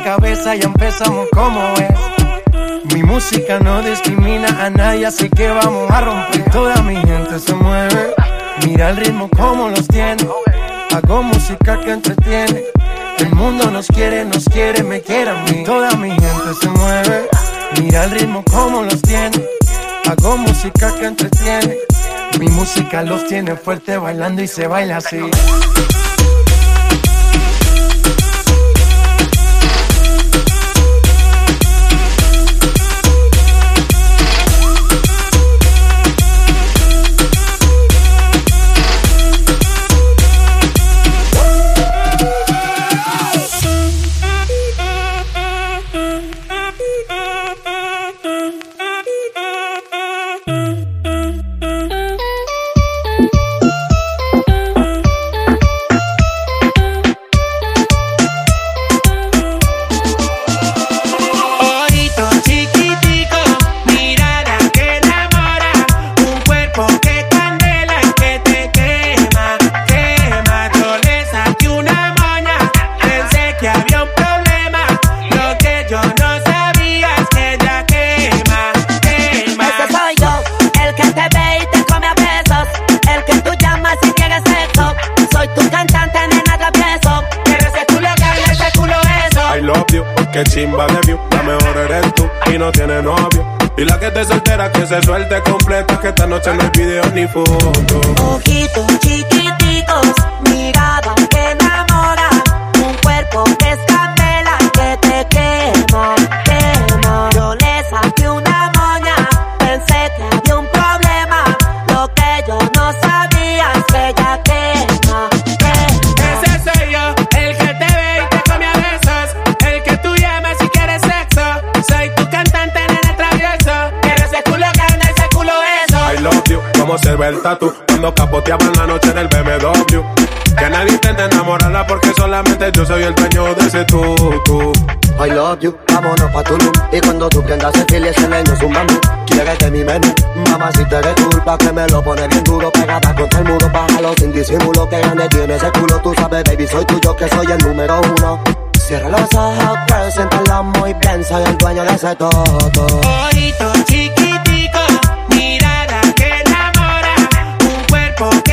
cabeza, ya empezamos como es. Mi música no discrimina a nadie, así que vamos a romper. Toda mi gente se mueve, mira el ritmo como los tiene. Hago música que entretiene. El mundo nos quiere, me quiere a mí. Toda mi gente se mueve, mira el ritmo como los tiene. Hago música que entretiene. Mi música los tiene fuerte bailando y se baila así. Que chimba de view, la mejor eres tú y no tiene novio. Y la que te soltera que se suelte completa, que esta noche no hay video ni foto. Ojitos chiquiticos, mirada que enamora, un cuerpo que es candela que te quema, quema. Yo le saqué una moña, pensé que había un problema, lo que yo no sabía es que ella quema, quema. Ese soy yo, el que te ve y te come a besos, el que tú llamas si quieres sexo. Soy tu cantante, nene travieso, quiero ese culo grande, ese culo eso. I love you, como se ve el tatu cuando capoteaban la noche en el BMW. Que nadie intenta enamorarla porque solamente yo soy el dueño de ese tú. I love you, vámonos pa' Tulum. Y cuando tú prendas el fil y ese leño es un bambú. Quieres de mi menú, mamá si te eres culpa que me lo pone bien duro. Pegada contra el muro, bájalo sin disimulo. Que grande tiene ese culo, tú sabes baby, soy tuyo que soy el número uno. Cierra los ojos, girl, siéntalo muy bien, soy el dueño de ese todo. Ojito chiquitico, mirada que enamora, un cuerpo